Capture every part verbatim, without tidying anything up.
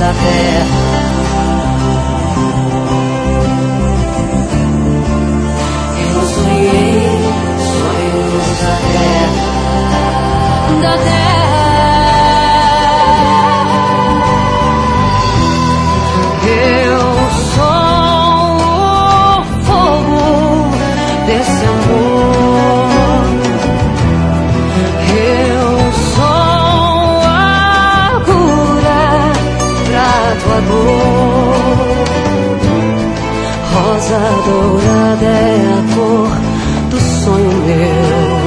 da terra. Eu sonhei sonhos da terra, da terra. Eu sou o fogo desse amor. Eu sou a cura pra tua dor. Rosa dourada é a cor do sonho meu.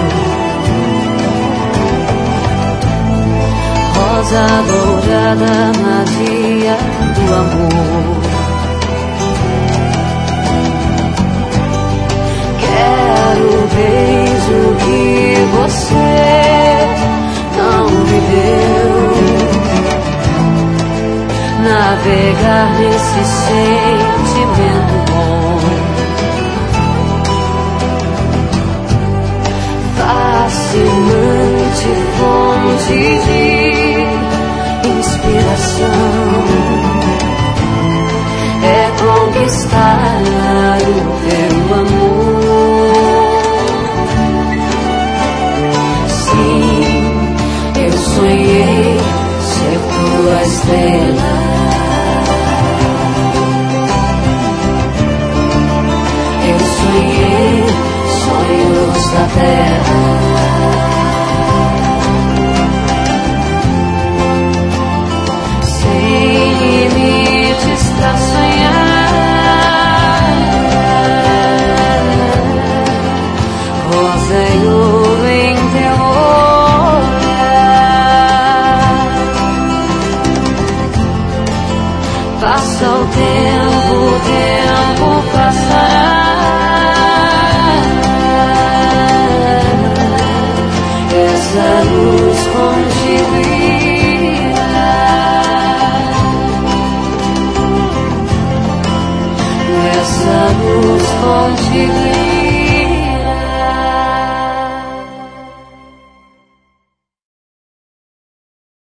Rosa dourada, magia do amor. Quero beijo que você não me deu. Navegar nesse sentimento bom. Fascinante fonte de inspiração. É conquistar o teu amor. Sim, eu sonhei ser tua estrela. Eu sonhei sonhos da terra. Pra sonhar, rosa e ouro em teu olhar. Passa o tempo, o tempo passará. Essa luz contigo essa luz contigo.